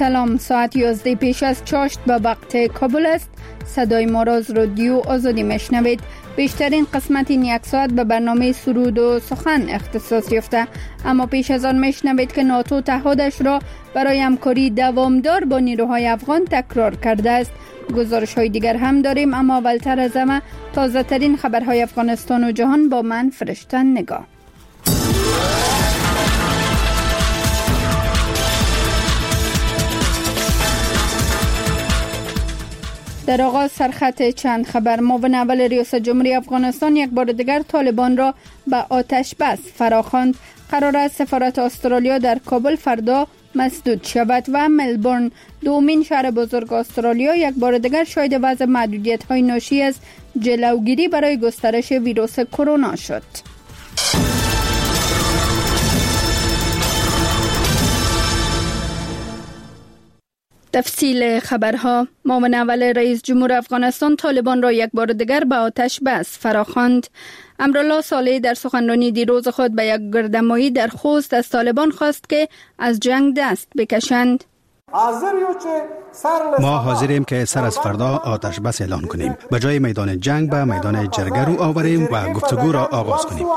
سلام، ساعت 11 پیش از چاشت به وقت کابل است. صدای ما را از رادیو آزادی میشنوید. بیشترین قسمت این یک ساعت به برنامه سرود و سخن اختصاص یافته، اما پیش از آن میشنوید که ناتو تعهدش را برای همکاری دوامدار با نیروهای افغان تکرار کرده است. گزارش های دیگر هم داریم، اما اولتر از همه تازه ترین خبرهای افغانستان و جهان با من فرشته نگاه. در آغاز سرخط چند خبر. معاون اول ریاست جمهوری افغانستان یک بار دیگر طالبان را به آتش بس فراخواند. قرار است سفارت استرالیا در کابل فردا مسدود شود و ملبورن، دومین شهر بزرگ استرالیا، یک بار دیگر شاهد وضع محدودیت‌های ناشی از جلوگیری برای گسترش ویروس کرونا شد. تفصیل خبرها. معاون اول رئیس جمهور افغانستان طالبان را یک بار دیگر به آتش بس فراخواند. امرالله صالح در سخنرانی دیروز خود به یک گردهمایی در خوست از طالبان خواست که از جنگ دست بکشند. ما حاضریم که سر از فردا آتش بس اعلان کنیم، به جای میدان جنگ به میدان جرگه رو آوریم و گفتگو را آغاز کنیم.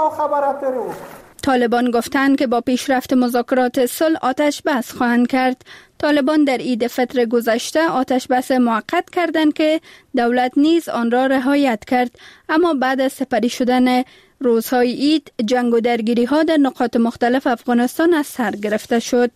طالبان گفتند که با پیشرفت مذاکرات صلح آتش بس خواهند کرد. طالبان در عید فطر گذشته آتش بس موقت کردند که دولت نیز آن را رعایت کرد، اما بعد از سپری شدن روزهای عید جنگ و درگیری ها در نقاط مختلف افغانستان از سر گرفته شد.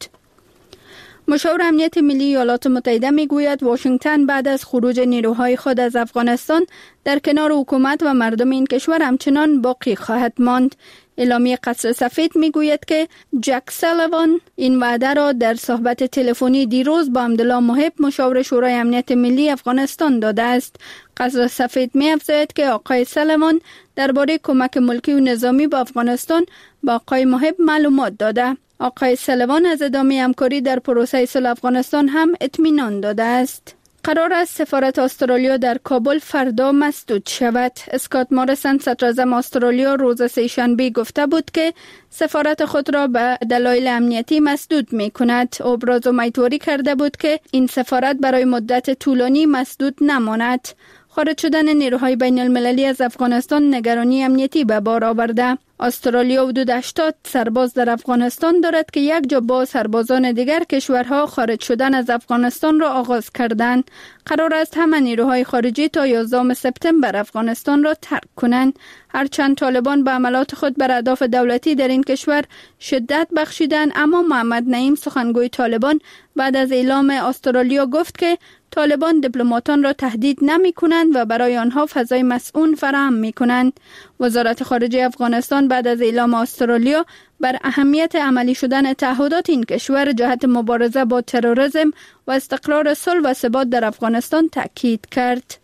مشاور امنیت ملی ایالات متحده میگوید واشنگتن بعد از خروج نیروهای خود از افغانستان در کنار حکومت و مردم این کشور همچنان باقی خواهد ماند. اعلامیه قصر سفید میگوید که جک سالیوان این وعده را در صحبت تلفنی دیروز با عبدالله محب مشاور شورای امنیت ملی افغانستان داده است. قصر سفید می‌افزاید که آقای سالیوان درباره کمک ملکی و نظامی به افغانستان با آقای محب معلومات داده. آقای سالیوان از ادامه همکاری در پروسه صلح افغانستان هم اطمینان داده است. قرار است سفارت استرالیا در کابل فردا مسدود شود. اسکات ماریسن صدراعظم استرالیا روز سه‌شنبه گفته بود که سفارت خود را به دلایل امنیتی مسدود می کند. ابراز امیدواری کرده بود که این سفارت برای مدت طولانی مسدود نماند. خارج شدن نیروهای بین المللی از افغانستان نگرانی امنیتی به بار آورده. استرالیا حدود 80 سرباز در افغانستان دارد که یک جا با سربازان دیگر کشورها خارج شدن از افغانستان را آغاز کردند. قرار است همه نیروهای خارجی تا 11 سپتامبر افغانستان را ترک کنند. هرچند طالبان به عملات خود بر اهداف دولتی در این کشور شدت بخشیدند، اما محمد نعیم سخنگوی طالبان بعد از اعلام استرالیا گفت که طالبان دیپلماتان را تهدید نمی کنند و برای آنها فضای مسئول فراهم می کنند. وزارت خارجه افغانستان بعد از اعلام استرالیا بر اهمیت عملی شدن تعهدات این کشور جهت مبارزه با تروریسم و استقرار صلح و ثبات در افغانستان تاکید کرد.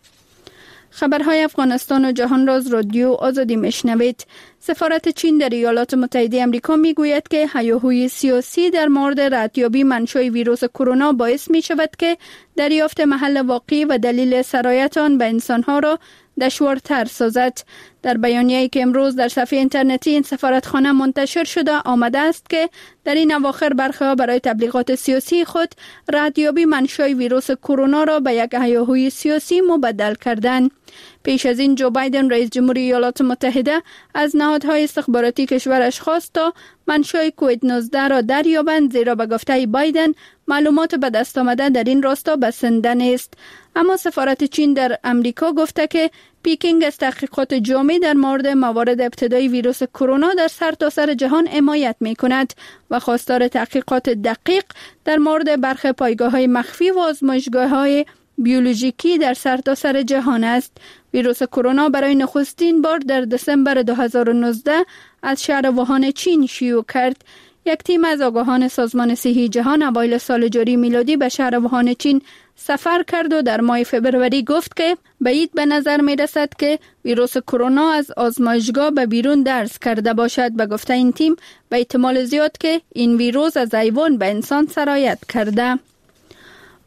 خبرهای افغانستان و جهان را از رادیو آزادی میشنوید. سفارت چین در ایالات متحده آمریکا میگوید که هیاهوی سیاسی در مورد ردیابی منشأ ویروس کرونا باعث می شود که دریافت محل واقعی و دلیل سرایت آن به انسانها را دشوارتر سازد. در بیانیه‌ای که امروز در صفحه اینترنتی این سفارتخانه منتشر شده آمده است که در این اواخر برخی‌ها برای تبلیغات سیاسی خود ردیابی منشأ ویروس کرونا را به یک هیاهوی سیاسی مبدل کردند. پیش از این جو بایدن رئیس جمهوری ایالات متحده از نهادهای استخباراتی کشورش خواست تا منشأ کووید 19 را دریابند، زیرا به گفته بایدن معلومات به دست آمده در این راستا بسنده نیست. اما سفارت چین در امریکا گفته که پیکینگ از تحقیقات جامع در مورد موارد ابتدایی ویروس کرونا در سرتاسر جهان حمایت می‌کند و خواستار تحقیقات دقیق در مورد برخی پایگاه‌های مخفی و آزمایشگاه‌های بیولوژیکی در سرتاسر جهان است. ویروس کرونا برای نخستین بار در دسامبر 2019 از شهر ووهان چین شیوع کرد. یک تیم از آگاهان سازمان صحی جهان اوایل سال جاری میلادی به شهر ووهان چین سفر کرد و در ماه فبروری گفت که بعید به نظر می رسد که ویروس کرونا از آزمایشگاه به بیرون درز کرده باشد. به گفته این تیم به احتمال زیاد که این ویروس از حیوان به انسان سرایت کرده.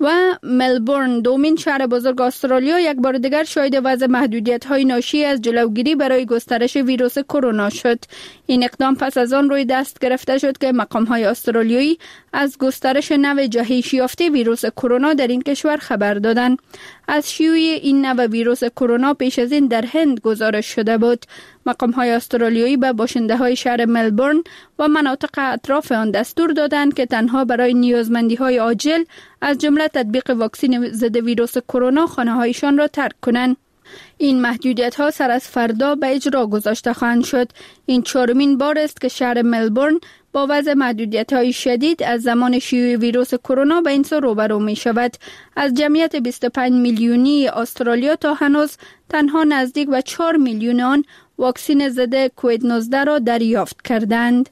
و ملبورن دومین شهر بزرگ استرالیا یک بار دیگر شاهد وضع محدودیت‌های ناشی از جلوگیری برای گسترش ویروس کرونا شد. این اقدام پس از آن روی دست گرفته شد که مقام‌های استرالیایی از گسترش نوع جهش یافته ویروس کرونا در این کشور خبر دادند. از شیوع این نوع ویروس کرونا پیش از این در هند گزارش شده بود. مقام‌های استرالیایی به باشنده‌های شهر ملبورن و مناطق اطراف آن دستور دادند که تنها برای نیازمندی‌های عاجل از جمله تطبیق واکسن ضد ویروس کرونا خانه‌هایشان را ترک کنند. این محدودیت‌ها سر از فردا به اجرا گذاشته خواهند شد. این چهارمین بار است که شهر ملبورن با وضع محدودیت‌های شدید از زمان شیوع ویروس کرونا به این سو روبرو می‌شود. از جمعیت 25 میلیونی استرالیا تا هنوز تنها نزدیک به 4 میلیون آن واکسن ضد کووید 19 را دریافت کردند.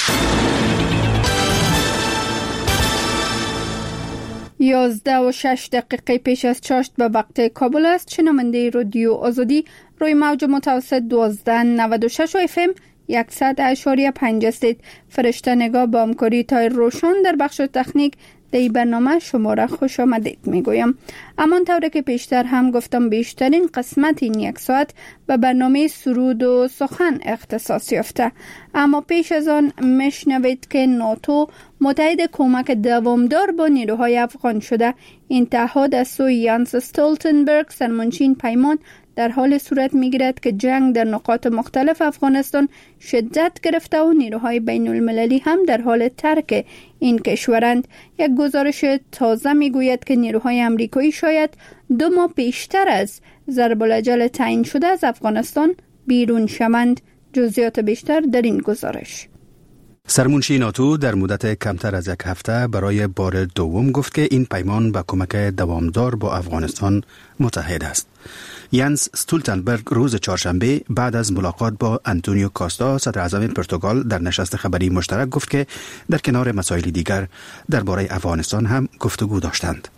11:06 پیش از چاشت به وقت کابل است. شنونده رادیو آزادی روی موج متوسط 1296 FM 100.5 هستید. فرشته نگاه با همکاری تایر روشن در بخش تکنیک در این برنامه شما را خوش آمدید میگویم. امان طوری که پیشتر هم گفتم بیشترین قسمت این یک ساعت به برنامه سرود و سخن اختصاص یافته. اما پیش از آن میشنوید که ناتو متحد کمک دوامدار با نیروهای افغان شده. این تعهد از سوی یانس استولتنبرگ سرمنشین پیمان در حال صورت میگیرد که جنگ در نقاط مختلف افغانستان شدت گرفته و نیروهای بین المللی هم در حال ترک این کشورند. یک گزارش تازه میگوید که نیروهای امریکایی شاید 2 ماه پیشتر از ضرب الاجل تعیین شده از افغانستان بیرون شوند. جزئیات بیشتر در این گزارش. سرمنشی ناتو در مدت کمتر از یک هفته برای بار دوم گفت که این پیمان به کمک دوامدار با افغانستان متحد است. یانس استولتنبرگ روز چهارشنبه بعد از ملاقات با آنتونیو کاستا صدر اعظم پرتغال در نشست خبری مشترک گفت که در کنار مسائل دیگر درباره افغانستان هم گفتگو داشتند.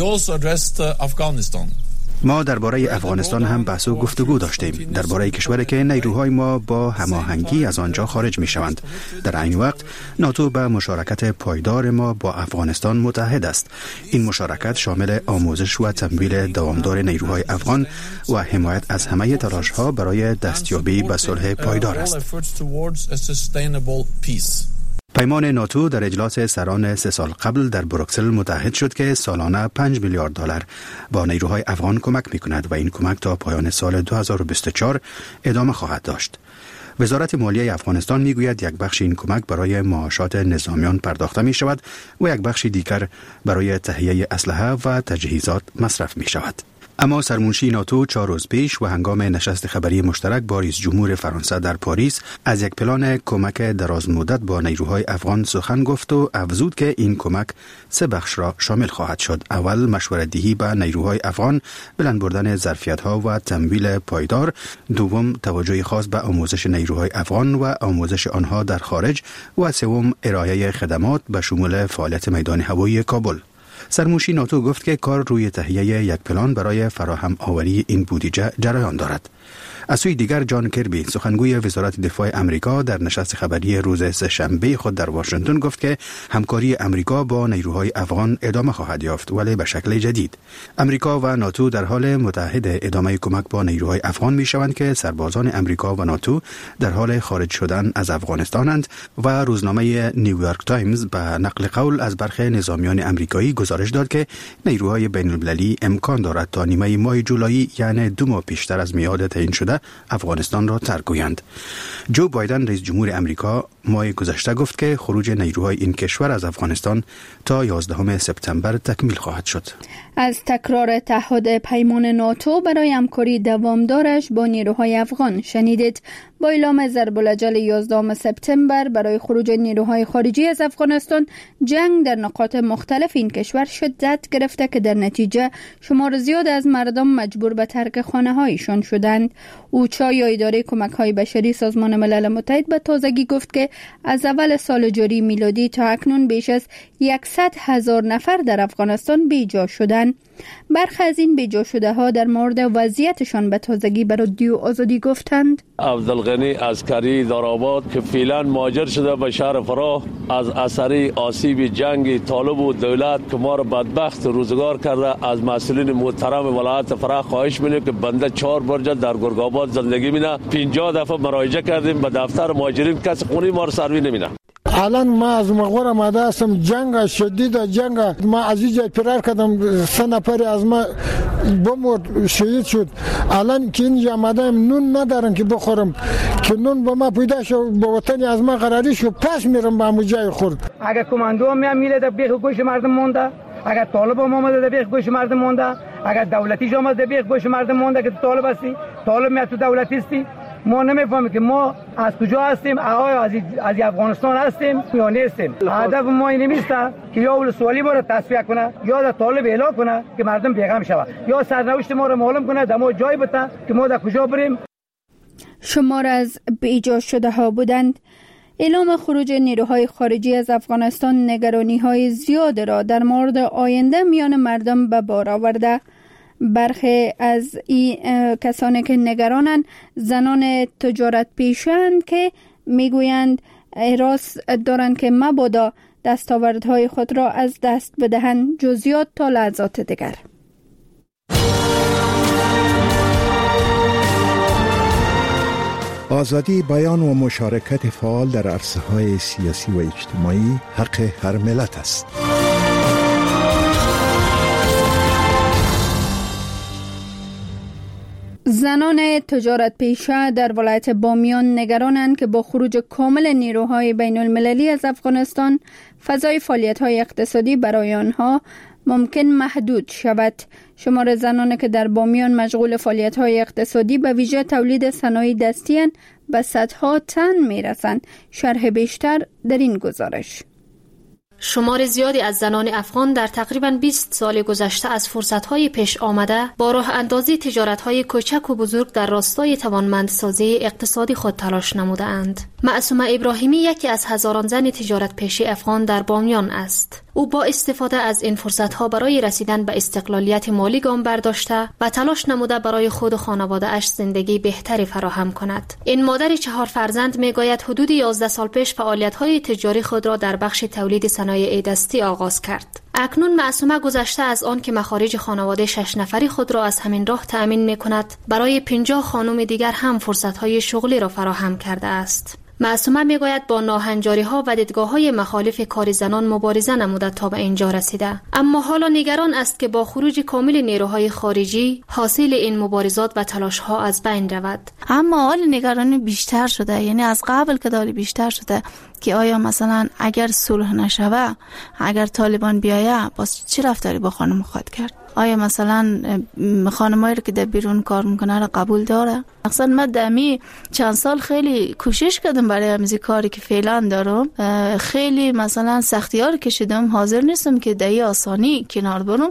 ما درباره افغانستان هم بحث و گفتگو داشتیم، درباره کشوری که نیروهای ما با هماهنگی از آنجا خارج می شوند. در این وقت ناتو به مشارکت پایدار ما با افغانستان متحد است. این مشارکت شامل آموزش و تمویل دوامدار نیروهای افغان و حمایت از همه تلاش‌ها برای دستیابی به صلح پایدار است. پیمان ناتو در اجلاس سران 3 سال قبل در بروکسل متحد شد که سالانه 5 میلیارد دلار با نیروهای افغان کمک می‌کند و این کمک تا پایان سال 2024 ادامه خواهد داشت. وزارت مالیه افغانستان میگوید یک بخش این کمک برای معاشات نظامیان پرداخته می شود و یک بخش دیگر برای تهیه اسلحه و تجهیزات مصرف می شود. اما سرمنشی ناتو 4 روز پیش و هنگام نشست خبری مشترک با رئیس جمهور فرانسه در پاریس از یک پلان کمک دراز مدت با نیروهای افغان سخن گفت و افزود که این کمک 3 بخش را شامل خواهد شد. اول مشورت‌دهی به نیروهای افغان، بلند بردن ظرفیت‌ها و تمویل پایدار. دوم توجه خاص به آموزش نیروهای افغان و آموزش آنها در خارج و سوم ارائه خدمات به شمول فعالیت میدان هوایی کابل. سرمنشی ناتو گفت که کار روی تهیه یک پلان برای فراهم آوری این بودجه جریان دارد. از سوی دیگر جان کربی سخنگوی وزارت دفاع امریکا در نشست خبری روز سه‌شنبه خود در واشنگتن گفت که همکاری امریکا با نیروهای افغان ادامه خواهد یافت ولی به شکل جدید. امریکا و ناتو در حال متحد ادامه کمک با نیروهای افغان می شوند که سربازان امریکا و ناتو در حال خارج شدن از افغانستانند و روزنامه نیویورک تایمز به نقل قول از برخی نظامیان امریکایی گزارش داد که نیروهای بین المللی امکان دارد تا نیمه ماه جولای یعنی 2 ماه پیشتر از میعاد تعیین شده افغانستان را ترک گویند. جو بایدن رئیس جمهور امریکا ماه گذشته گفت که خروج نیروهای این کشور از افغانستان تا 11 سپتامبر تکمیل خواهد شد. از تکرار تعهد پیمان ناتو برای همکاری دوامدارش با نیروهای افغان شنیدید. با اعلام ضرب الاجل 11 سپتامبر برای خروج نیروهای خارجی از افغانستان، جنگ در نقاط مختلف این کشور شدت گرفته که در نتیجه شمار زیاد از مردم مجبور به ترک خانه‌هایشان شدند. اوچا یا اداره کمک‌های بشری سازمان ملل متحد به تازگی گفت که از اول سال جاری میلادی تا اکنون بیش از 100,000 نفر در افغانستان بیجا شدند. برخی از این بیجا شده ها در مورد وضعیتشان به تازگی به رادیو آزادی گفتند. عبدالغنی عسکری دارآباد که فعلا مهاجر شده به شهر فراه از اثر آسیب جنگ طالب و دولت که ما را بدبخت روزگار کرده، از مسئولین محترم ولایت فراه خواهش می‌کنیم که بنده 4 برج در گرگ‌آباد زندگی می‌کنم. 50 دفعه مراجعه کردیم به دفتر مهاجرین، کسی خونه ما را سروی نمی‌کنه. الان ما از مغور آمده هستم، جنگ شدید جنگ، ما از اینجا فرار کردم، 3 نفر از ما بمرد، شهید شد. الان که اینجا آمدم نون ندارم که بخورم، که نون به ما پیدا شد، به وطن از ما قراری شد، پس میرم به همون جای خورد. اگر کماندو هم میله بیخ گوش مردم مونده، اگر طالب هم آمده بیخ گوش مردم مونده، اگر دولتی هم آمده بیخ گوش مردم مونده که طالب هستی، طالب میاد تو دولتی هستی. ما نمیفهمیم که ما از کجا هستیم، آیا از افغانستان هستیم یا نیستیم. هدف ما این نیست که یا ولسوالی ما را تصفیه کنه یا در طالب اعلام کنه که مردم بیغم شود، یا سرنوشت ما را معلوم کنه، در ما جای بده که ما در کجا بریم. شمار از بیجا شده ها بودند. اعلام خروج نیروهای خارجی از افغانستان نگرانی‌های زیاد را در مورد آینده میان مردم به بار آورده. برخی از این کسانی که نگرانند زنان تجارت پیشه‌اند که میگویند احراز دارند که مبادا دستاوردهای خود را از دست بدهند. جزئیات تا لحظات دیگر. آزادی بیان و مشارکت فعال در عرصه‌های سیاسی و اجتماعی حق هر ملت است. زنان تجارت پیشه در ولایت بامیان نگرانند که با خروج کامل نیروهای بین المللی از افغانستان فضای فعالیت‌های اقتصادی برای آنها ممکن محدود شود. شمار زنانی که در بامیان مشغول فعالیت‌های اقتصادی به ویژه تولید صنایع دستی اند به صدها تن می‌رسند. شرح بیشتر در این گزارش. شمار زیادی از زنان افغان در تقریباً 20 سال گذشته از فرصت‌های پیش آمده با راه اندازی تجارت‌های کوچک و بزرگ در راستای توانمندسازی اقتصادی خود تلاش نموده‌اند. معصومه ابراهیمی یکی از هزاران زن تجارت پیشه افغان در بامیان است. او با استفاده از این فرصت‌ها برای رسیدن به استقلالیت مالی گام برداشته و تلاش نموده برای خود و خانواده‌اش زندگی بهتری فراهم کند. این مادر 4 فرزند میگوید حدود 11 سال پیش فعالیت‌های تجاری خود را در بخش تولید صنایع دستی آغاز کرد. اکنون معصومه گذشته از آن که مخارج خانواده 6 نفری خود را از همین راه تأمین می‌کند، برای 50 خانم دیگر هم فرصت‌های شغلی را فراهم کرده است. معصومه میگوید با ناهنجاری‌ها و دیدگاه‌های مخالف کار زنان مبارزه نموده تا به اینجا رسیده، اما حالا نگران است که با خروج کامل نیروهای خارجی حاصل این مبارزات و تلاش‌ها از بین رود. اما حال نگرانی بیشتر شده، یعنی از قبل که داری بیشتر شده که آیا مثلا اگر صلح نشوه، اگر طالبان بیایه، باز چه رفتاری با خانم خواهد کرد؟ آیا مثلا خانمایی رو که در بیرون کار میکنه رو قبول داره؟ اصلا من دمی چند سال خیلی کوشش کردم برای همین کاری که فعلا دارم، خیلی مثلا سختی‌ها رو کشیدم، حاضر نیستم که در آسانی کنار برم.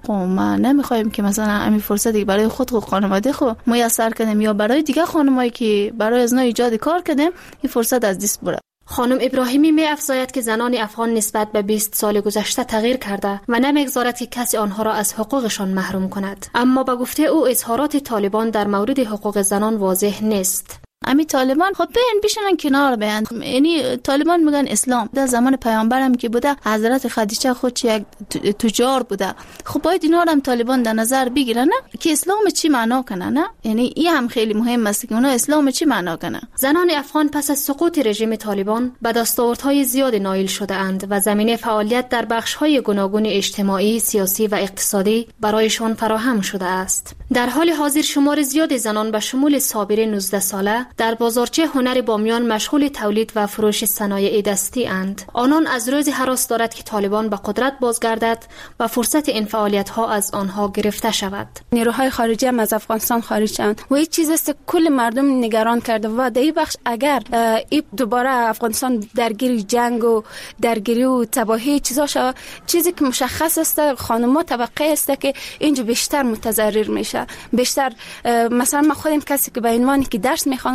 ما نمیخوایم که مثلا همین فرصتی برای خود و خانواده خود میسر کنیم یا برای دیگه خانمایی که برای از نو ایجاد کار کردیم این فرصت از دست بره. خانم ابراهیمی می افزاید که زنان افغان نسبت به 20 سال گذشته تغییر کرده و نمیگذارد که کسی آنها را از حقوقشان محروم کند. اما به گفته او اظهارات طالبان در مورد حقوق زنان واضح نیست. امی طالبان خب بشینن کنار بیان، یعنی طالبان میگن اسلام در زمان پیامبرم که بوده، حضرت خدیجه خود یک تجار بوده. خب باید اینا هم طالبان در نظر بگیرن که اسلام چی معنا کنه، نه؟ یعنی این هم خیلی مهم است که اونا اسلام چی معنا کنه. زنان افغان پس از سقوط رژیم طالبان به دستاوردهای زیاد نائل شده اند و زمینه فعالیت در بخش‌های گوناگون اجتماعی، سیاسی و اقتصادی برایشان فراهم شده است. در حال حاضر شمار زیاد زنان به شمول صابر 19 ساله در بازارچه هنر بامیان مشغول تولید و فروش صنایع دستی اند. آنان از روز هراس دارد که طالبان به قدرت بازگردد و فرصت این فعالیت ها از آنها گرفته شود. نیروهای خارجی هم از افغانستان خارج شدند و این چیزی است که کل مردم نگران کرده و در این بخش اگر این دوباره افغانستان درگیر جنگ و درگیری و تباهی چیزا شود، چیزی که مشخص است خانم‌ها طبقه است که اینجا بیشتر متضرر میشه. بیشتر مثلا ما خودم کسی که به عنوانی که درس میخوام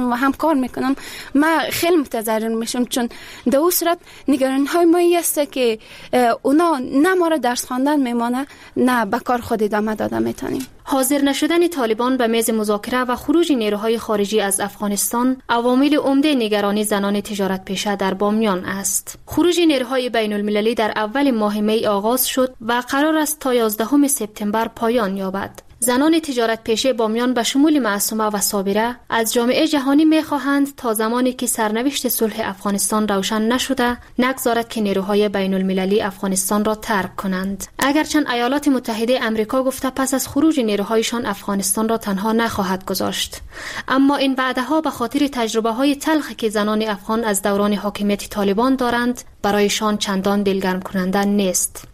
میکنن و هم کار میکنن، ما خیلی متضرر میشم، چون در اون صورت نگرانی های ما است که اونا نه ما را درس خواندن میمانه نه به کار خود ادامه داده میتونیم. حاضر نشدن طالبان به میز مذاکره و خروج نیروهای خارجی از افغانستان عوامل عمده نگرانی زنان تجارت پیشه در بامیان است. خروج نیروهای بین المللی در اول ماه می آغاز شد و قرار است تا 11 سپتامبر پایان یابد. زنان تجارت پیشه بامیان به شمول معصومه و صابره از جامعه جهانی می‌خواهند تا زمانی که سرنوشت صلح افغانستان روشن نشده نگذارد که نیروهای بین المللی افغانستان را ترک کنند. اگرچند ایالات متحده آمریکا گفته پس از خروج نیروهایشان افغانستان را تنها نخواهد گذاشت، اما این وعده‌ها به خاطر تجربه‌های تلخی که زنان افغان از دوران حاکمیت طالبان دارند برایشان چندان دلگرم کننده نیست.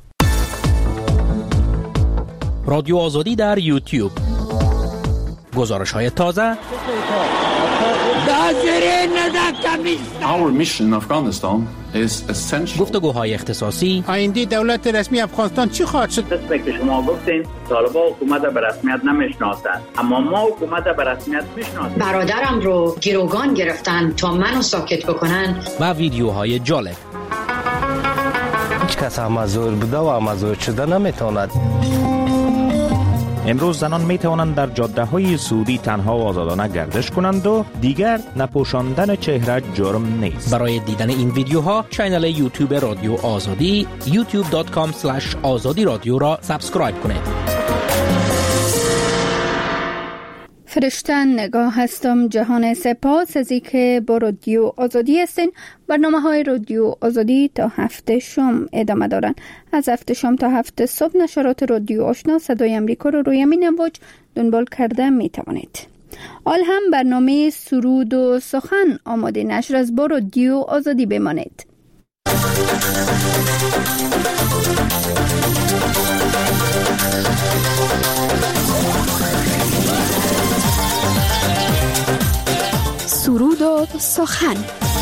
رادیو آزادی در یوتیوب، گزارش‌های تازه، گفتگوهای اختصاصی. آینده دولت رسمی افغانستان چی خواهد شد؟ مثل که شما گفتین طالبان حکومت به رسمیت نمیشناسند، اما ما حکومت به رسمیت میشناسیم. برادرم رو گروگان گرفتن تا منو ساکت بکنن. و ویدیوهای جالب. هیچ کس امازور بوده و امازور شده نمیتواند. امروز زنان می توانند در جاده‌های سعودی تنها و آزادانه گردش کنند و دیگر نپوشاندن چهره جرم نیست. برای دیدن این ویدیوها کانال یوتیوب رادیو آزادی youtube.com/azadi رادیو را سابسکرایب کنید. فرشتن نگاه هستم جهان سپاس از اینکه با رادیو آزادی هستین. برنامه‌های رادیو آزادی تا هفته شام ادامه دارن. از هفته شام تا هفته صبح نشرات رادیو آشنا صدای امریکا رو روی همین امواج دنبال کرده می توانید. حال هم برنامه سرود و سخن آماده نشر از با رادیو آزادی بمانید. سرود و سخن.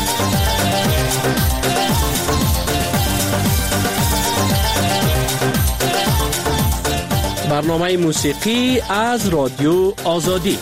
برنامه موسیقی از رادیو آزادی.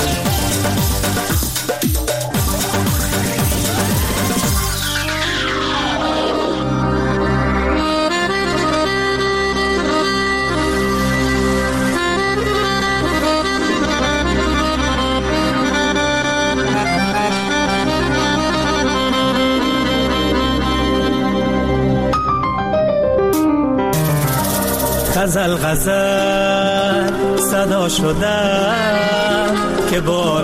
غزل غزل صدا شده که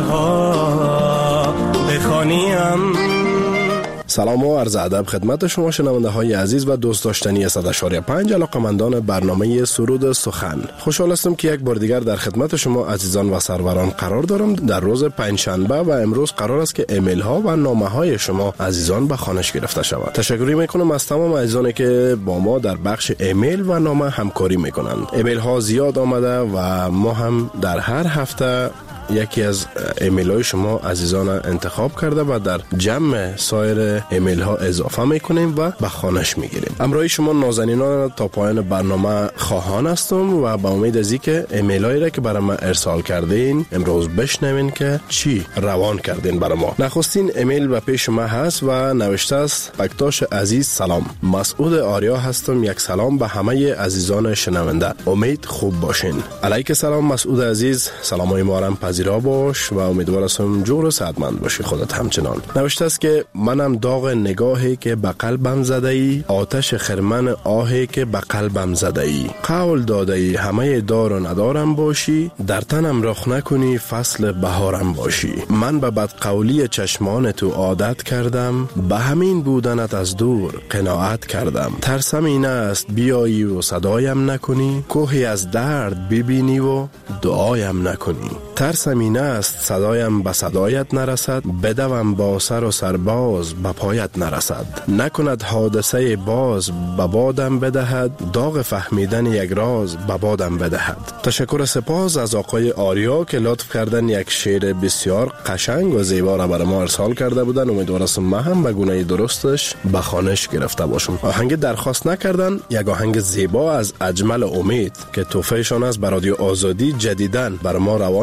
بارها بخوانیم. سلام و عرض ادب خدمت شما شنونده های عزیز و دوست داشتنی 100.5 علاقمندان برنامه سرود سخن. خوشحال هستم که یک بار دیگر در خدمت شما عزیزان و سروران قرار دارم. در روز پنجشنبه و امروز قرار است که ایمیل ها و نامه های شما عزیزان به خوانش گرفته شود. تشکر میکنم از تمام عزیزانی که با ما در بخش ایمیل و نامه همکاری میکنند. ایمیل ها زیاد آمده و ما هم در هر هفته یکی از ایمیل های شما عزیزان انتخاب کرده و در جمع سایر ایمیل ها اضافه میکنیم و به خوانش میگیریم. همراه شما نازنینان تا پایان برنامه خواهان هستم و با امید از اینکه ایمیل هایی را که برای ما ارسال کردین امروز بشنوین که چی روان کردین برای ما. نخستین ایمیل به پیش ما هست و نوشته است: بکتاش عزیز سلام، مسعود آریا هستم. یک سلام به همه عزیزان شنونده، امید خوب باشین. علیک سلام مسعود عزیز، سلامای ما را پذیرا باش و امیدوار هستم جور و سعادتمند باشی خودت همچنان. نوشته است که منم داغ نگاهی که به قلبم زده ای، آتش خرمن آهی که به قلبم زده ای، قول داده ای همه دار و ندارم باشی، در تنم رخ نکنی فصل بهارم باشی. من به بدقولی چشمان تو عادت کردم، به همین بودنت از دور قناعت کردم. ترسم این است بیایی و صدایم نکنی، کوهی از درد ببینی و دعایم نکنی. ترسم این است صدایم به صدایت نرسد، بدوم با سر و سرباز به پایت نرسد. نکند حادثه باز به بادم بدهد، داغ فهمیدن یک راز به بادم بدهد. تشکر سپاس از آقای آریا که لطف کردن یک شعر بسیار قشنگ و زیبا را برای ما ارسال کرده بودن. امیدوارم ما هم به گونه درستش به خوانش گرفته باشم. آهنگ درخواست نکردن، یک آهنگ زیبا از اجمل امید که توفیشان از رادیو آزادی جدیداً برای ما روان کردن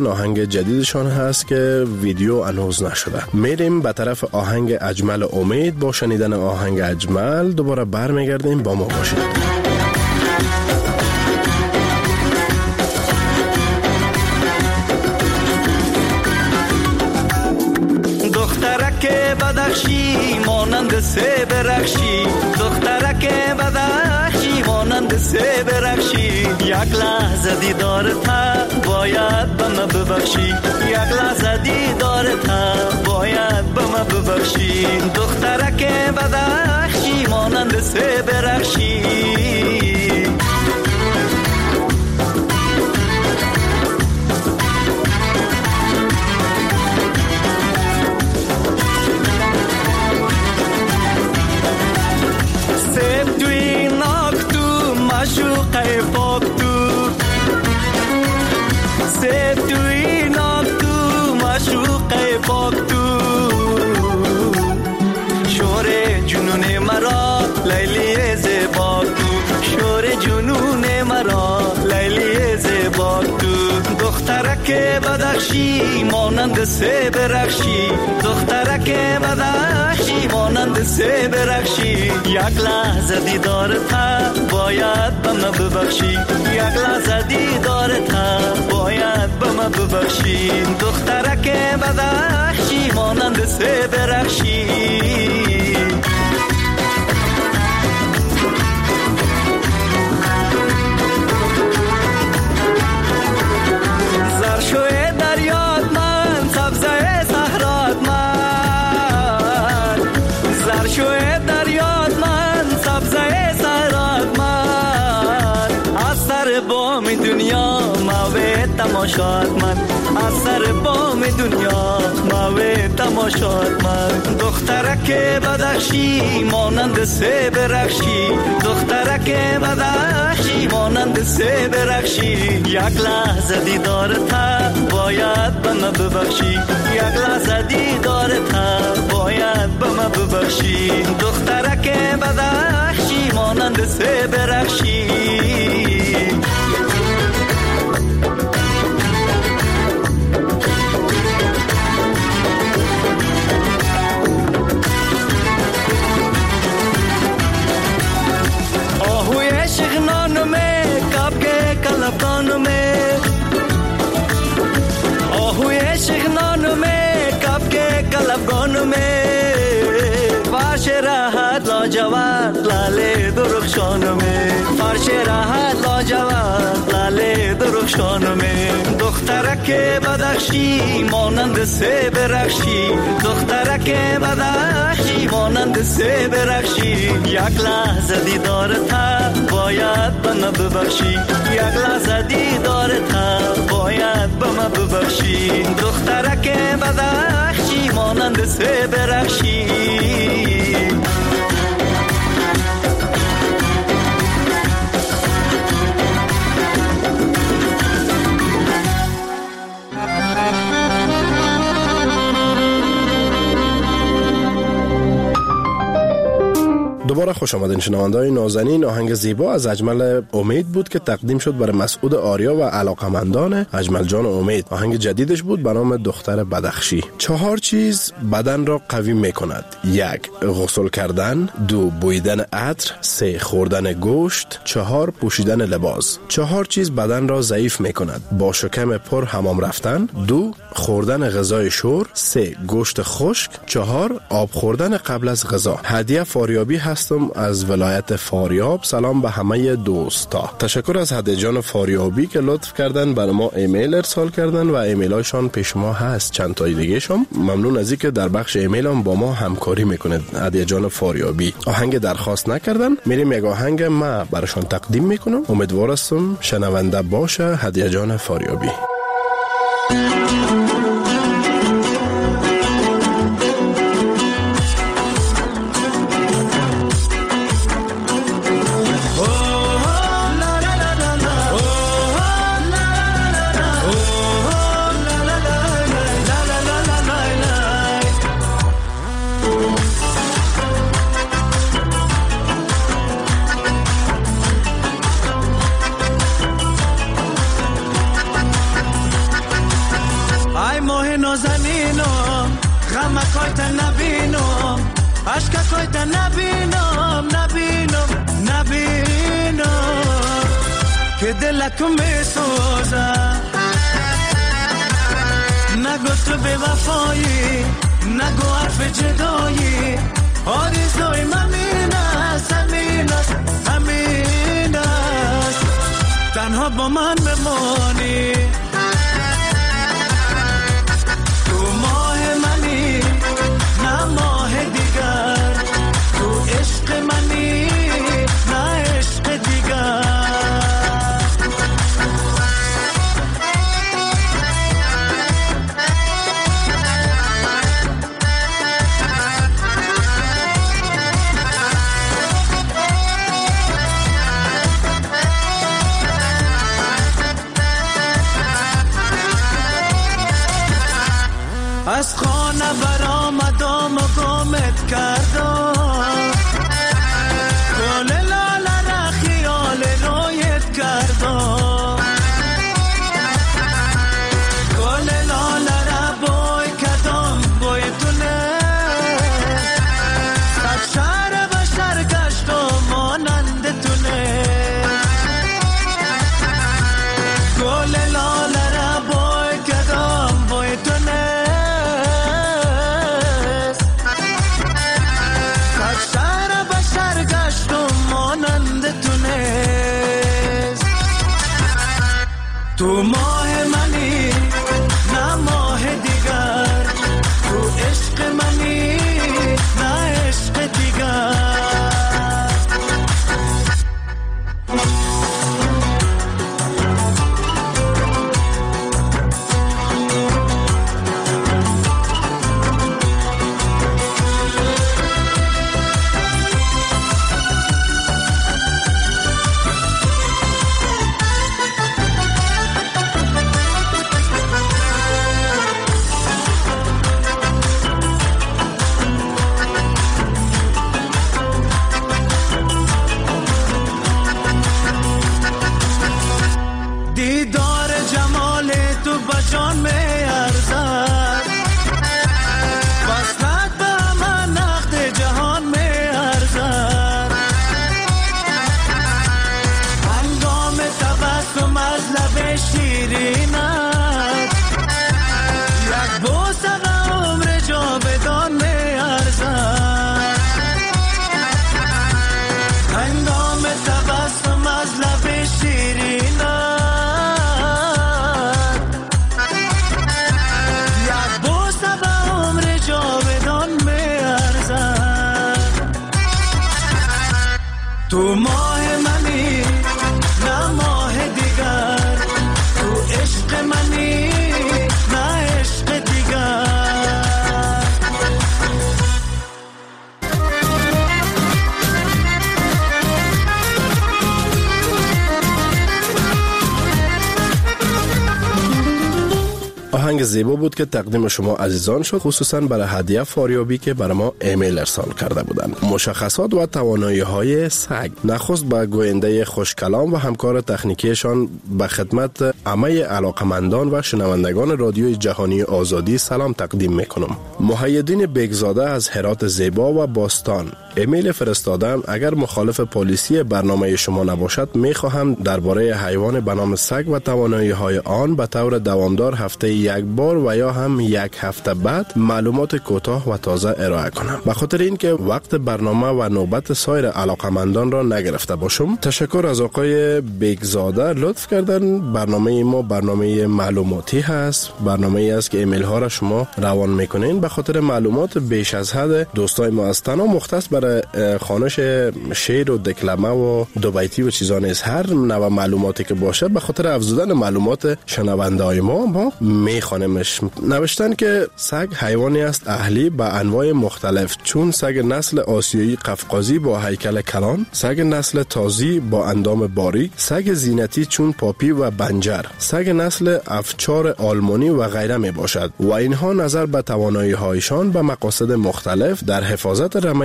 کردن آهنگ جدیدشان هست که ویدیو هنوز نشده. میریم به طرف آهنگ اجمل امید. با شنیدن آهنگ اجمل دوباره برمیگردیم، با ما باشید. دخترک بدخشی مانند سه برخشی، دخترک بدخشی مانند سه برخشی، یک لحظه دیدارت باید به من ببخشی، یک لحظه دیدارت باید به من ببخشی. دخترک بدخشی مانند سه برخشی، معشوقه پاک تو، سیب توی ناک تو، معشوقه پاک تو، شور جنون مرا لیلی زیبا تو، شور جنون مرا لیلی زیبا تو. دخترک بدخشی مانند سه برخشی، دخترک بدخشی مانند سه برخشی، یک لحظه دیدارت باید به من ببخشی، یک لحظه دیدارت باید به من ببخشی. دخترک بدخشی مانند سه برخشی، زرشوی دریات من، سبزه صحرات من، زرشوی دریات من، سبزه صحرات من، از سر بام دنیا موی تماشات من، از سر بام دنیا موی تماشات من. دخترک بدخشی مانند سه برخشی، دخترک بدخشی مانند سه برخشی، یک لحظه دیدارت باید به من ببخشی، یک لحظه دیدارت باید به من ببخشی. دخترک بدخشی مانند سه برخشی، آهوی شغنان میں کب کے کلبان میں، آهوی شغنان میں کب کے کلبان میں، فرش راحت لاجواب لاله درخشان میں، فرش راحت لاجواب لاله درخشان میں. دخترک بدخشی مانند سه برخشی، دخترک بدخشی مانند سه برخشی، یک لحظه دیدارت باید به من ببخشی، یک لحظه دیدارت باید به من ببخشی. دخترک بدخشی مانند سه برخشی، دوباره خوش آمدین شنونده‌های نازنین. آهنگ زیبا از اجمل امید بود که تقدیم شد برای مسعود آریا و علاقمندان اجمل جان امید. آهنگ جدیدش بود به نام دختر بدخشی. 4 چیز بدن را قوی می‌کند: 1 غسل کردن، 2 بویدن عطر، 3 خوردن گوشت، 4 پوشیدن لباس. 4 چیز بدن را ضعیف می‌کند: با شکم پر حمام رفتن، 2 خوردن غذای شور، 3 گوشت خشک، 4 آب خوردن قبل از غذا. هدیه فاریابی هستم از ولایت فاریاب. سلام به همه دوستا. تشکر از هدیه جان فاریابی که لطف کردن برای ما ایمیل ارسال کردن و ایمیل هایشان پیش ما هست. چند تای دیگه شم ممنون از اینکه در بخش ایمیل هم با ما همکاری میکنه. هدیه جان فاریابی آهنگ درخواست نکردن، میریم یک آهنگ ما براشون تقدیم میکنم. امیدوارم شنونده باشه. هدیه جان فاریابی. نازنینم غمکای تا نبینم عشقکای تا نبینم که دلکو می سوزه نگو تو به وفایی نگو حرف جدایی آرزوی من همین است تنها با من بمانی تو ماه منی نه ماه دیگر تو عشق منی نه عشق دیگر از خانه برآمدم و گمت کردم گل لاله را خیال رویت کردم گل لاله را بوی کردم بوی تونه صد شهر بشر گشتم مانند تونه گل لاله را بوی کردم بوی تونه تو ماه منی نه ماه دیگر تو عشق منی نه عشق دیگر جان می ارزد وصلت به من نقد جهان می ارزد هنگام تبسم از لب شیرینت یک بوسه عمر جاودان می ارزد هنگام تبسم از لب شیرینت تو ماه منی نه ماه دیگر تو عشق منی نه عشق دیگر آهنگ زیبا بود که تقدیم شما عزیزان شد، خصوصا برای هدیه فاریابی که برای ما ایمیل ارسال کرده بودند. مشخصات و توانایی‌های سگ. نخست به گوینده خوشکلام و همکار تکنیکیشان به خدمت همه علاقمندان و شنوندگان رادیوی جهانی آزادی سلام تقدیم میکنم. محیدین بیگزاده از هرات زیبا و باستان ایمیل فرستادن. اگر مخالف پلیسی برنامه شما نباشد میخواهم درباره حیوان به نام سگ و توانایی‌های آن به طور دوامدار هفته یک بار و یا هم یک هفته بعد معلومات کوتاه و تازه ارائه کنم. به خاطر اینکه وقت برنامه و نوبت سایر علاقمندان را نگرفته باشم، تشکر از آقای بیگزاده. لطف کردن برنامه ما برنامه معلوماتی هست، برنامه است که ایمیل ها را شما روان میکنین. به خاطر معلومات بیش از حد دوستای ما از تنها مختص برای خوانش شعر و دکلمه و دو بیتی و چیزا نیست. هر نوع معلوماتی که باشه به خاطر افزودن معلومات شنونده‌های ما میخوانمش. نوشتن که سگ حیوانی است اهلی با انواع مختلف، چون سگ نسل آسیایی قفقازی با هیکل کلان، سگ نسل تازی با اندام باریک، سگ زینتی چون پاپی و بنجر، سگ نسل افچار آلمانی و غیره می باشد و اینها نظر به توانایی هایشان به مقاصد مختلف در حفاظت رمه گوسفند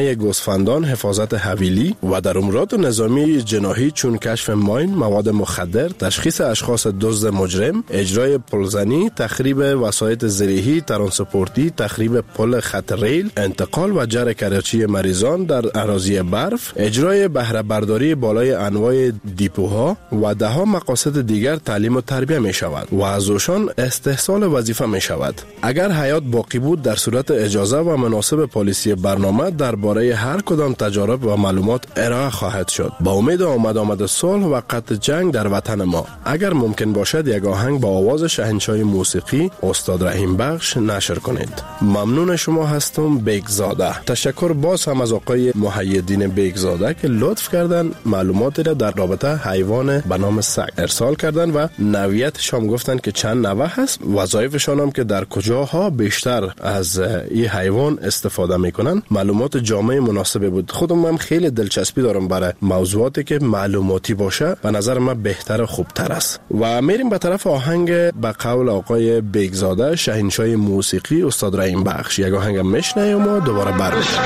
گوسفندان، حفاظت حویلی و در امورات نظامی جناحی چون کشف ماین، مواد مخدر، تشخیص اشخاص دزد مجرم، اجرای پلزنی، تخریب وسایط زرعی، ترانسپورتی، تخریب پل خط ریل، انتقال و جر کراچی مریضان در اراضی برف، اجرای بهره برداری بالای انواع دیپوها و دهها مقاصد دیگر تعلیم و تربیه می شود و از اوشان استحصال وظیفه می شود. اگر حیات باقی بود در صورت اجازه و مناسب پالیسی برنامه درباره هر کدام تجارب و معلومات ارائه خواهد شد. با امید آمد صلح و قطع جنگ در وطن ما. اگر ممکن باشد یک آهنگ با آواز شاهنشاه موسیقی استاد رحیم بخش نشر کنید. ممنون شما هستم. بیگزاده. تشکر باز هم از آقای محیدین بیگزاده که لطف کردن معلوماتی را در رابطه حیوان به نام سگ ارسال کردن و نوعیتشان گفتن که چند نوع هست، وظایفشان هم که در کجاها بیشتر از این حیوان استفاده میکنن. معلومات جامع مناسبی بود. خودم هم خیلی دلچسپی دارم برای موضوعاتی که معلوماتی باشه، به نظر من بهتر و خوبتر است. و میریم به طرف آهنگ به قول آقای بیگزاده شاهنشاه موسیقی استاد رحیم بخش. یک آهنگ میشنویم و دوباره برمیگردیم.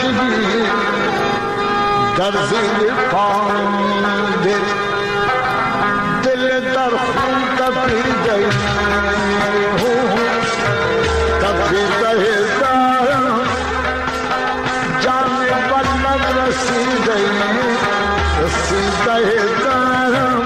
در زیر پاند دل در خون تپیده تپیده دارم جان بلد رسیده دارم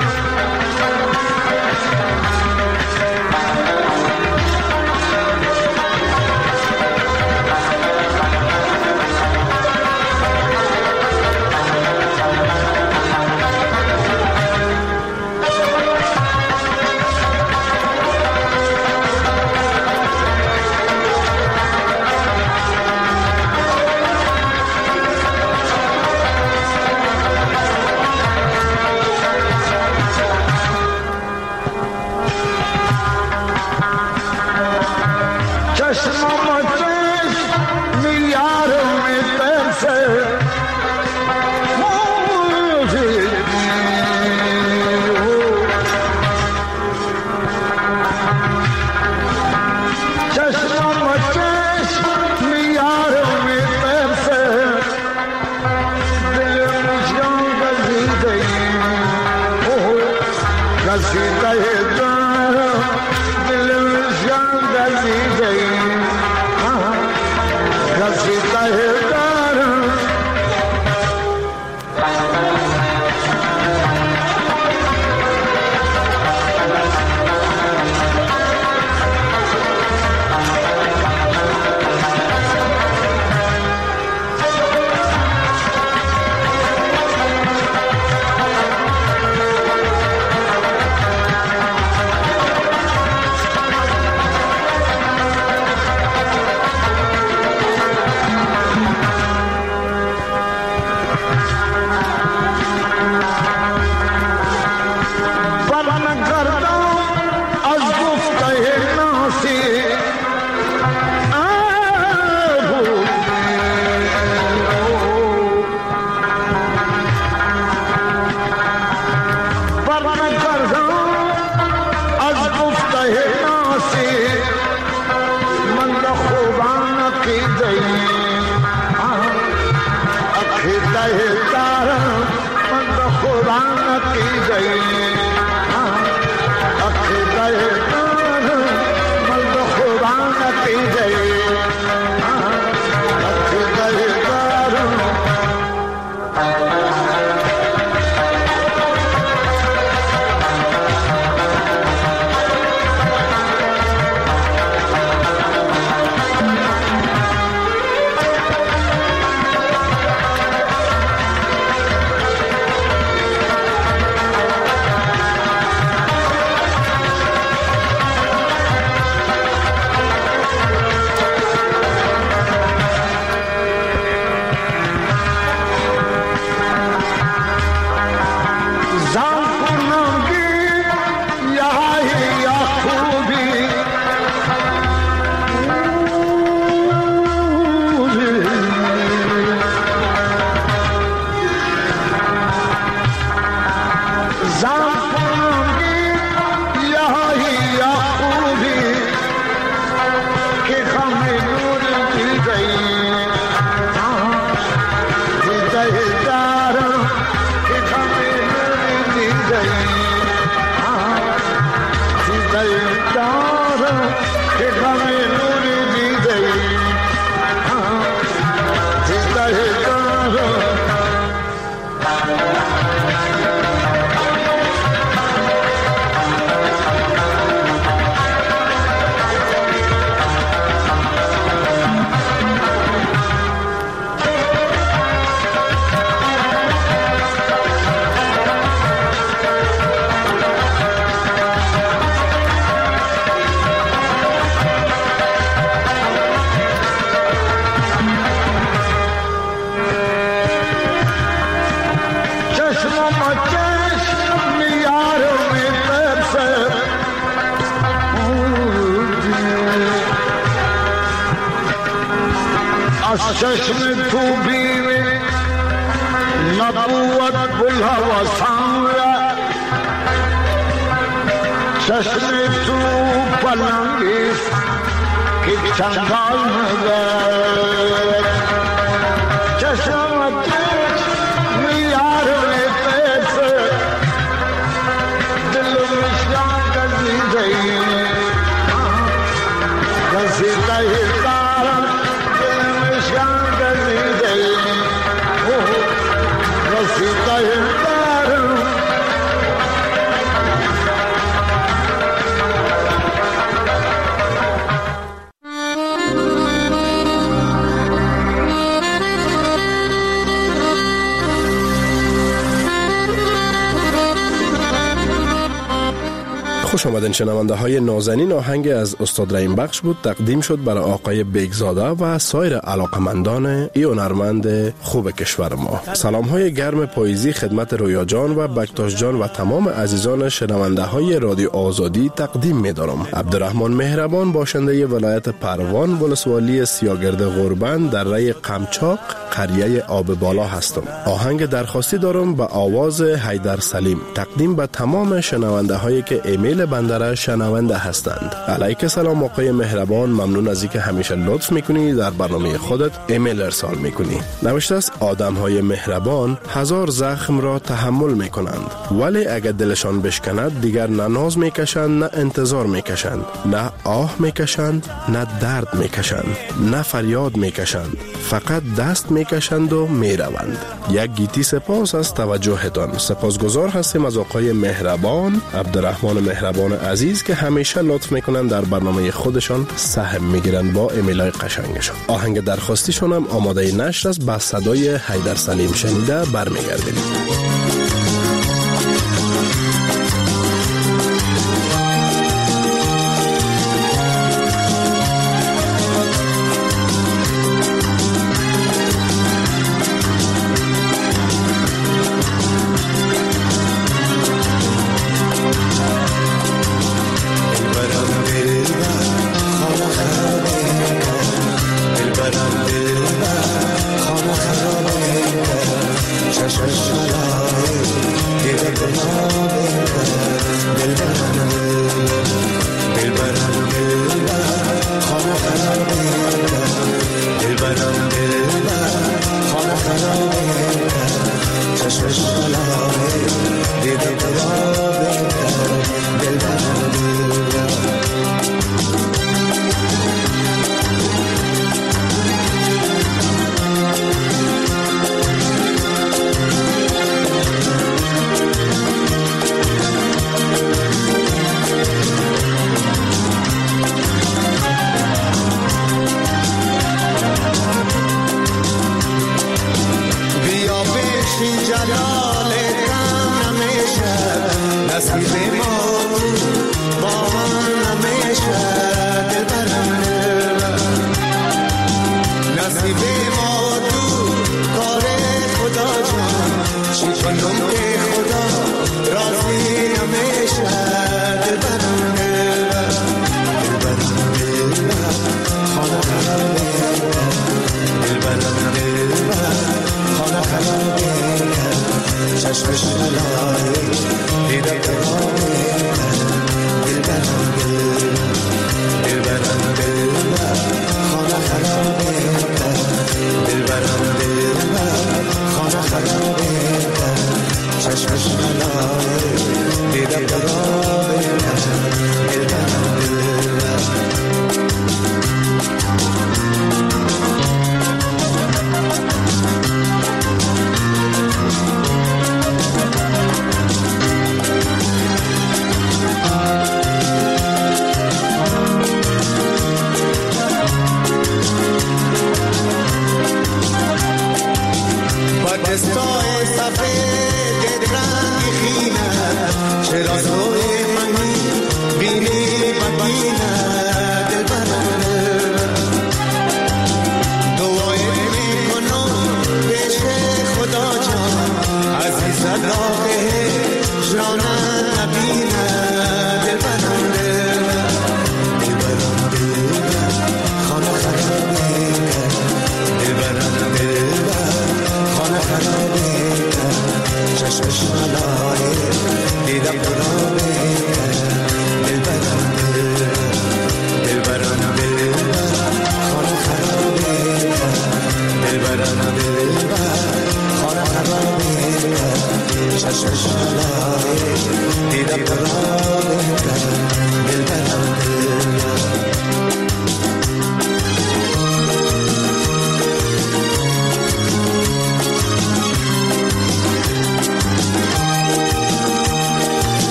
از چشم تو بینه نبود بلحوثان را چشم تو پلنگیست که چنگال نگرد چشم میار پیسه دل مشکان گزیده گزیده دارم دل مشکان گزیده گزیده دارم خوش آمدین شنونده های نازنین. آهنگ از استاد رحیم بخش بود، تقدیم شد برای آقای بیگزاده و سایر علاقمندان ای هنرمند خوب کشور ما. سلام های گرم پاییزی خدمت رویا جان و بکتاش جان و تمام عزیزان شنونده های رادیو آزادی تقدیم می دارم. عبدالرحمن مهربان، باشنده ولایت پروان، ولسوالی سیاگرد غربند در ری قمچاق، قریه آب بالا هستم. آهنگ درخواستی دارم به آواز حیدر سلیم، تقدیم به تمام شنونده هایی که ایمیل بنده شنونده هستند. علیک سلام آقای مهربان، ممنون از اینکه همیشه لطف میکنی در برنامه خودت ایمیل ارسال میکنی. نوشته است آدم های مهربان هزار زخم را تحمل میکنند، ولی اگر دلشان بشکند دیگر نه ناز میکشند نه انتظار میکشند، نه آه میکشند نه درد میکشند، نه فریاد میکشند، فقط دست میکشند و میروند. یک گیتی سپاس از توجهتان. سپاسگزار هستیم از آقای مهربان، عبدالرحمن مهربان عزیز که همیشه لطف میکنن در برنامه خودشان سهم میگیرن با ایمیلای قشنگشان. آهنگ درخواستیشون هم آماده نشر است، با صدای حیدر سلیم شنیده برمیگردیم. جلال کم نمیشه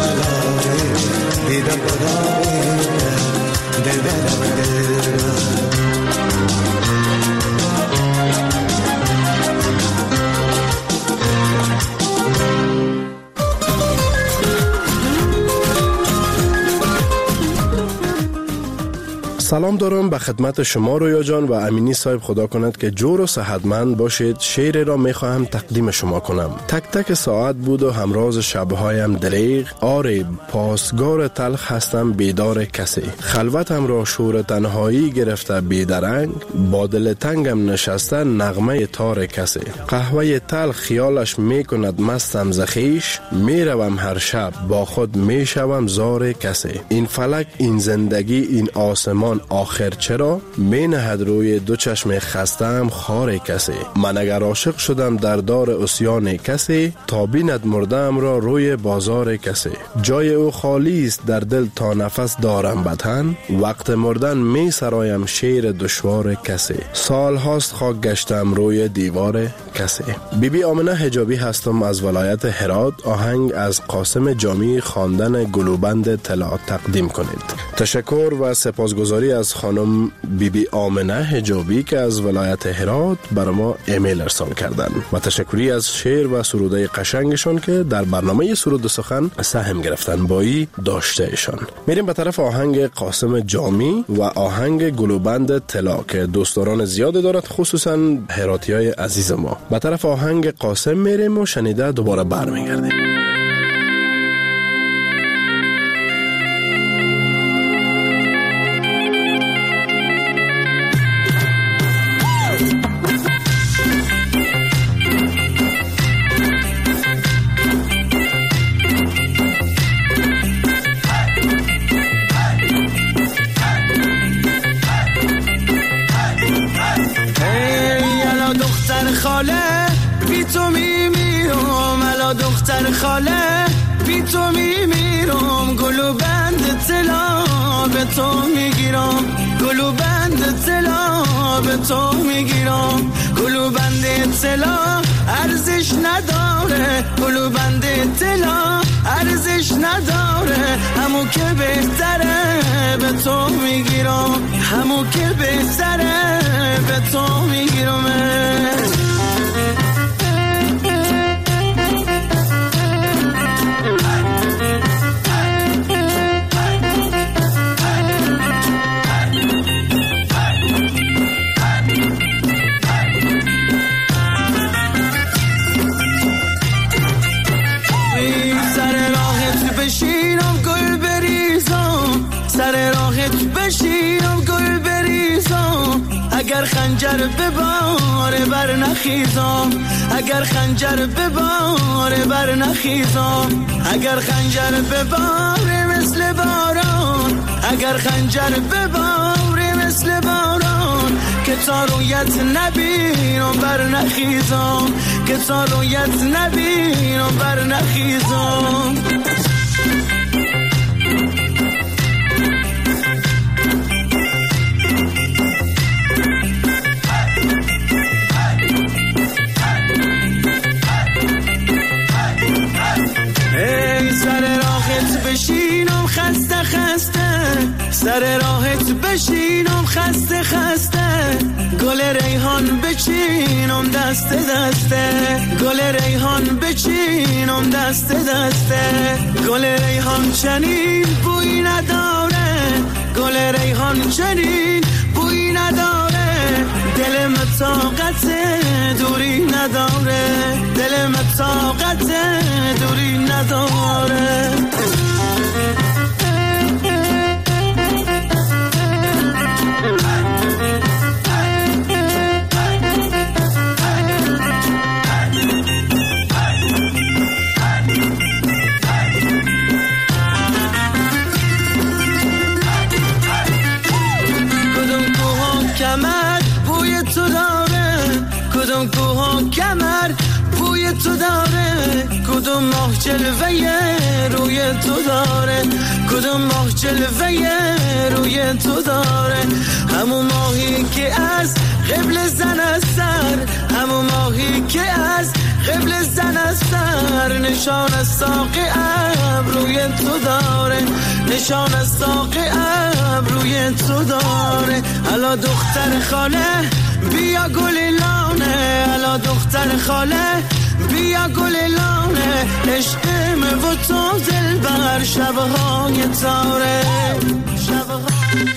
سلام دارم به خدمت شما رویا جان و امینی صاحب. خدا کند که جور و صحتمند باشید. شعر را میخواهم تقدیم شما کنم. تک تک ساعت بود و همراز شبهایم دریغ، آره پاسگار تلخ هستم بیدار کسی، خلوتم را شور تنهایی گرفته بیدرنگ، با دل تنگم نشسته نغمه تار کسی، قهوه تلخ خیالش میکند مستم زخیش، میروم هر شب با خود میشوم زار کسی، این فلک این زندگی این آسمان آخر چرا می نهد روی دو چشم خستم خار کسی، من اگر عاشق شدم در دار اسیان کسی، تا بیند مردم را روی بازار کسی، جای او خالی است در دل تا نفس دارم بتن، وقت مردن می سرایم شیر دشوار کسی، سال هاست خاک گشتم روی دیوار کسی. بیبی آمنه حجابی هستم از ولایت هرات. آهنگ از قاسم جامی خواندن گلوبند طلا تقدیم کنید. تشکر و سپاسگزاری از خانم بیبی آمنه حجابی که از ولایت هرات بر ما ایمیل ارسال کردن و تشکری از شعر و سروده قشنگشون که در برنامه سرود سخن سهم گرفتن بایی داشته ایشان. میریم به طرف آهنگ قاسم جامی و آهنگ گلوبند طلا که دوستداران زیاد دارد، خصوصا هراتی های عزیز ما. به طرف آهنگ قاسم میریم و شنیده دوباره برمیگردیم. دختر خاله بی تو میمیرم، گلو بند طلا به تو میگیرم، گلو بند طلا به تو میگیرم، گلو بند طلا ارزش نداره، گلو بند طلا ارزش نداره، همو که بهتره به تو میگیرم، همو که بهتره به تو میگیرم. سر راهت بشینم گل بریزم، اگر خنجر به بار بر نخیزم، اگر خنجر به بار بر نخیزم، اگر خنجر به بار مثل باران، اگر خنجر به بار مثل باران، که تا رویت نبینم بر نخیزم، که تا رویت نبینم بر نخیزم. سر راهت بشینم خسته خسته، سر راهت بشینم خسته خسته، گل ریحان بچینم دست دسته، گل ریحان بچینم دست دسته، گل ریحان چنین بوی نداره، گل ریحان چنین بوی نداره، دل طاقت دوری نداره، دل طاقت دوری نداره. کدوم کوها کمر بوی تو داره، کدوم ماه جلوه روی تو داره، کدوم ماه جلوه روی تو داره، همون ماهی که از قبل زن از سر، همون ماهی که از قبل زن از سر، نشان از ساق ابرو روی تو داره، نشان از ساق ابروی تو داره. الا دختر خاله بیا گل لانه، الا دختر خاله بیا گل لانه. عشقم و تو دلبر شبهای تاره، شبهای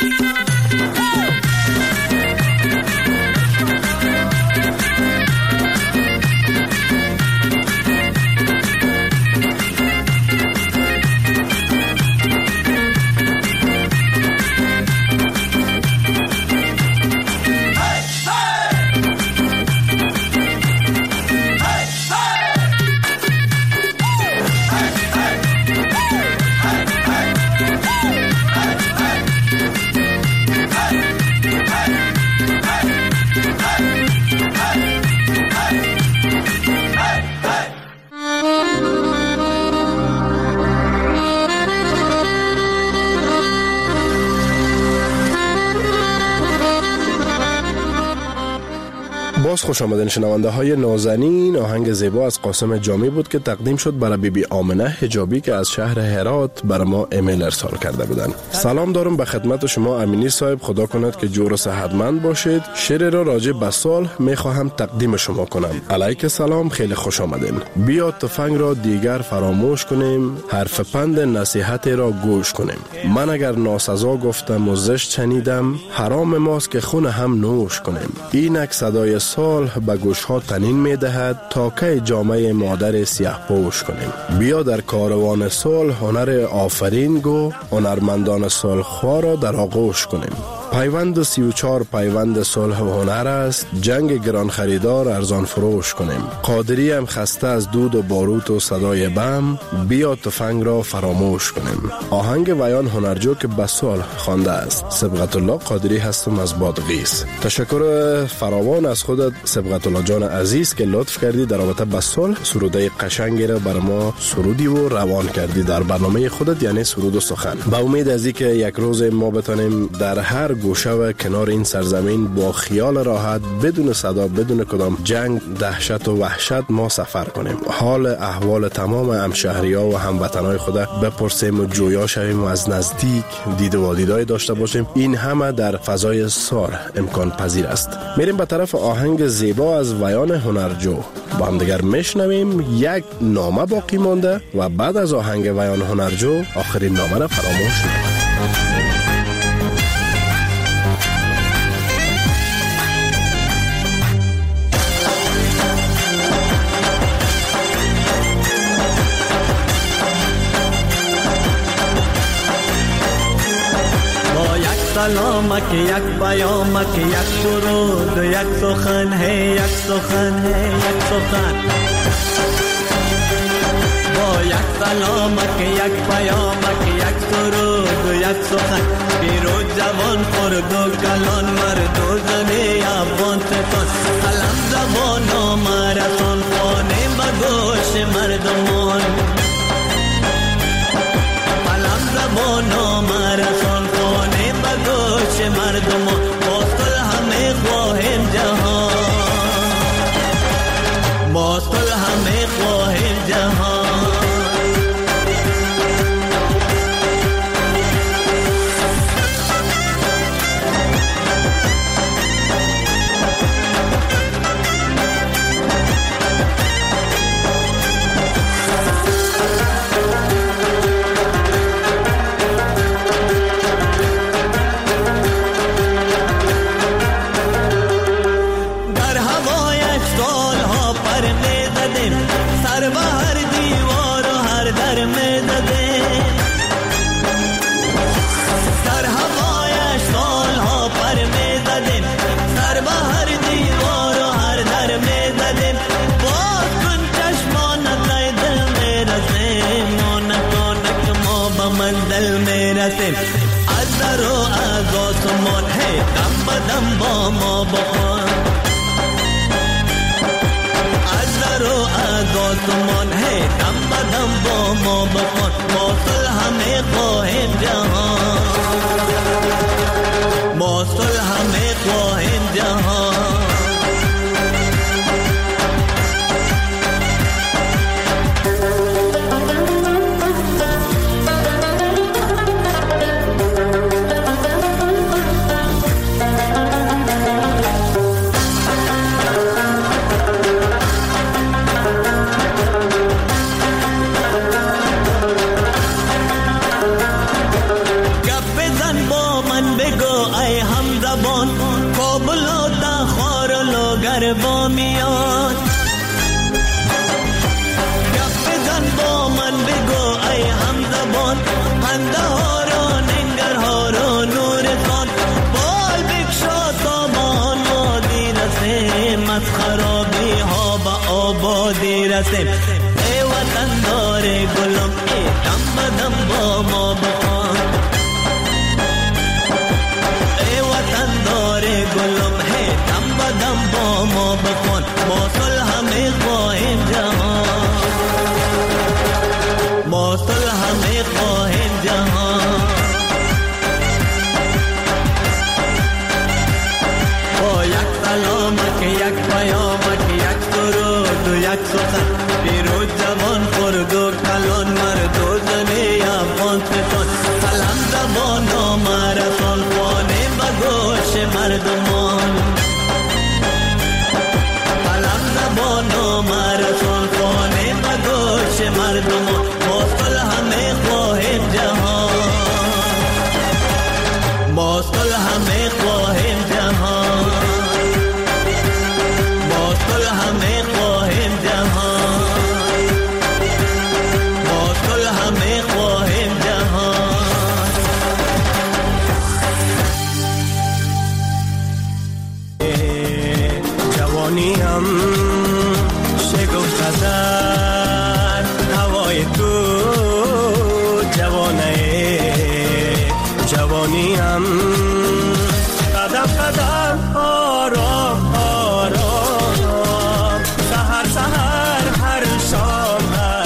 باز خوش آمدین شنونده های نازنین. آهنگ زیبا از قاسم جامی بود که تقدیم شد برای بیبی آمنه حجابی که از شهر هرات برای ما ایمیل ارسال کرده بودن. سلام دارم به خدمت شما امینی صاحب، خدا کند که جور و صحتمند باشید. شعر را راجع به سال میخواهم تقدیم شما کنم. علیک سلام، خیلی خوش آمدین. بیا تفنگ را دیگر فراموش کنیم، حرف پند نصیحت را گوش کنیم. من اگر ناسزا گفتم و زشت شنیدم، حرام ماست که خون هم نوش کنیم. اینک صدای سال به گوشها تنین می دهد تا که جامعه مادر سیاه پوش کنیم. بیا در کاروان سال هنر آفرین گو، هنرمندان سال خواه را در آغوش کنیم. پیوند 34 پیوند صلح و هنر است، جنگ گران خریدار ارزان فروش کنیم. قادری هم خسته از دود و باروت و صدای بم، بیا تفنگ را فراموش کنیم. آهنگ ویان هنرجو که به سال خوانده است. سبقت الله قادری هستم از بادغیس. تشکر فراوان از خودت سبقت الله جان عزیز که لطف کردی در رابطه با سال سروده قشنگی را بر ما سرودی و روان کردی در برنامه خودت، یعنی سرود و سخن. با امید از اینکه یک روز ما بتونیم در هر گوشه و کنار این سرزمین با خیال راحت بدون صدا بدون کدام جنگ دهشت و وحشت ما سفر کنیم، حال احوال تمام همشهری‌ها و هموطنای خود بپرسیم و جویا شویم و از نزدیک دید و دیدار داشته باشیم. این همه در فضای سال امکان پذیر است. میریم به طرف آهنگ زیبا از ویان هنرجو. با هم دیگر میشنویم. یک نامه باقی مانده و بعد از آهنگ ویان هنرجو آخرین نامه را فراموش نکنید. سلامک یک پیامک یک درود یک سخن ہے یک سخن ہے یک سخن با یک سلامک یک پیامک یک درود یک سخن پیرو جوان خرد و کلان مرد و زنی افغان تکان قلم زبان و مرسان خانه بگوش مردمان قلم زبان و مرسان خانه بگوش مردمان با صلح همه خواهیم جهان با صلح همه خواهیم جهان از در و از آسمان هی دم بدم با ما بخوان از در و از آسمان هی دم بدم با ما بخوان ما صلح همه خواهیم جهان ما صلح همه خواهیم جهان میرسیم. ای وطن دار گلم ای دم بدم با ما بخوان. ای وطن دار گلم ای دم بدم با ما بخوان. ما صلح میخواهیم جهان، ما صلح میخواهیم جهان. با یک سلامت یک پیامت یک درود و یک سخن، پیروز جوان خرد و کلان مرد و زن افغانستان. سلام زبان و مرسان خوانه بگوش مردمان. سلام زبان و مرسان خوانه بگوش مردمان. ما صلح میخواهیم جهان، ما صلح میخواهیم جهان، ما صلح میخواهیم جهان، ما صلح میخواهیم جهان. جوانیم شگفت در هوای تو، جوانه جوانیم قدم قدم آرام آرام، سهر سهر هر شام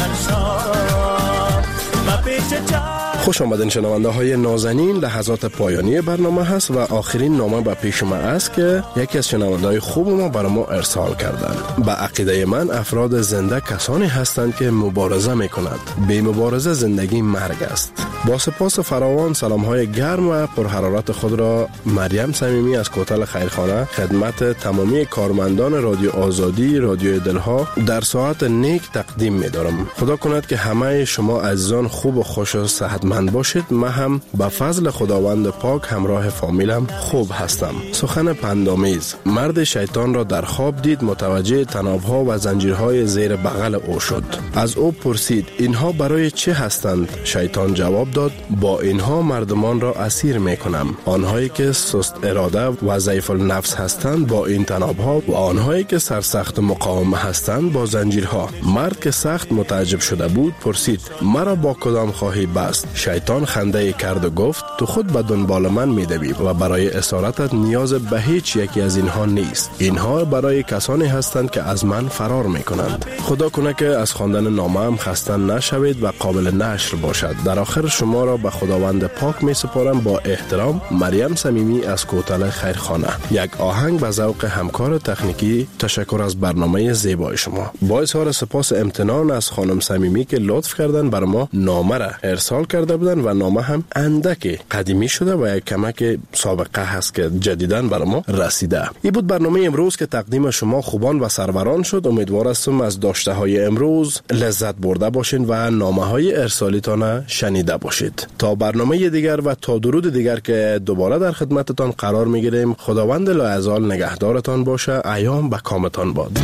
و پیش خوش آمدین شنونده های نازنین. لحظات پایانی برنامه هست و آخرین نامه به پیش ما است که یکی از شنونده های خوب ما برای ما ارسال کردن. به عقیده من افراد زنده کسانی هستند که مبارزه می کند. بی مبارزه زندگی مرگ است. با سپاس فراوان سلام های گرم و پرحرارت خود را مریم صمیمی از کوتل خیرخانه خدمت تمامی کارمندان رادیو آزادی رادیو دلها در ساعت نیک تقدیم می دارم. خدا کند که همه شما عزیزان خوب و خوش و صحتمند باشید. من هم به فضل خداوند پاک همراه فامیلم خوب هستم. سخن پندآمیز: مرد شیطان را در خواب دید، متوجه طنابها و زنجیرهای زیر بغل او شد. از او پرسید اینها برای چه هستند؟ شیطان جواب داد با اینها مردمان را اسیر می کنم. آنهایی که سست اراده و ضعیف النفس هستند با این طنابها و آنهایی که سرسخت مقاومه هستند با زنجیرها. مرد که سخت متعجب شده بود پرسید مرا با کدام خواهی بست؟ شیطان خنده کرد و گفت تو خود به دنبال من می دوی و برای اسارتت نیاز به هیچ یکی از اینها نیست. اینها برای کسانی هستند که از من فرار می کنند. خدا کنه که از خواندن نامه هم خسته نشوید و قابل نشر باشد. در آخر شما را به خداوند پاک می سپارم. با احترام، مریم صمیمی از کوتل خیرخانه. یک آهنگ به ذوق همکار تکنیکی. تشکر از برنامه زیبای شما. با اظهار سپاس امتنان از خانم صمیمی که لطف کردن بر ما نامه را ارسال کرده بودن و نامه هم اندک قدیمی شده و یک کمک سابقه هست که جدیداً بر ما رسیده. این بود برنامه امروز که تقدیم شما خوبان و سروران شد. امیدوار هستم از داشته های امروز لذت برده باشین و نامه های ارسالیتان شنیده باشید. تا برنامه دیگر و تا درود دیگر که دوباره در خدمتتان قرار میگیریم، خداوند لایزال نگهدارتان باشه. ایام به کامتان باد.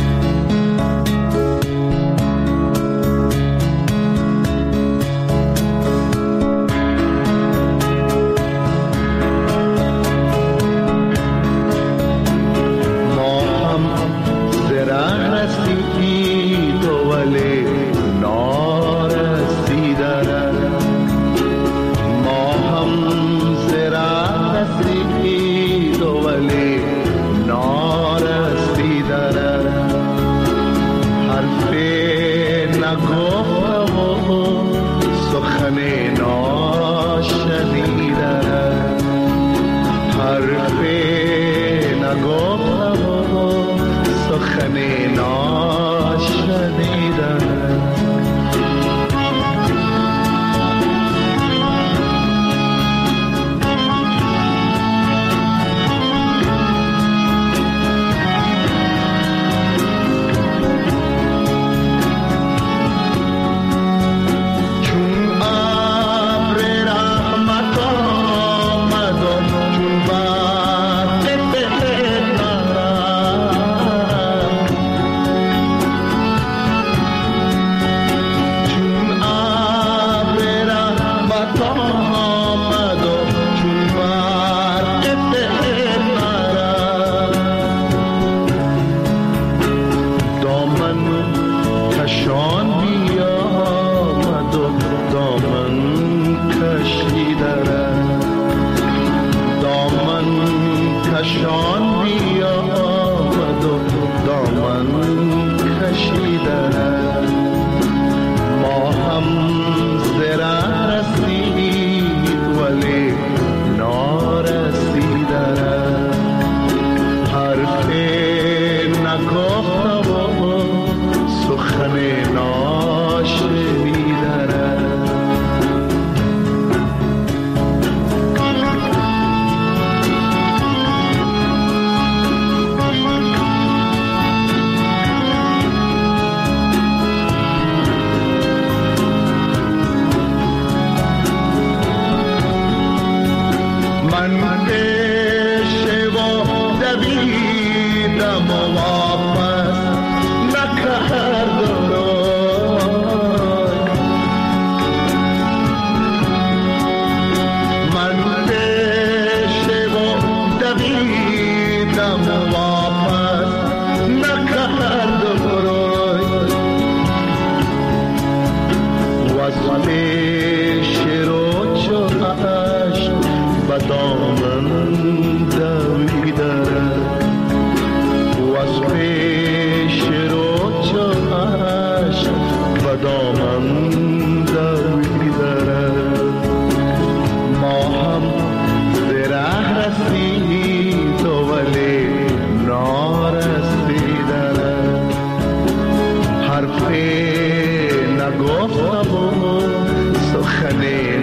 نگفتم و سخن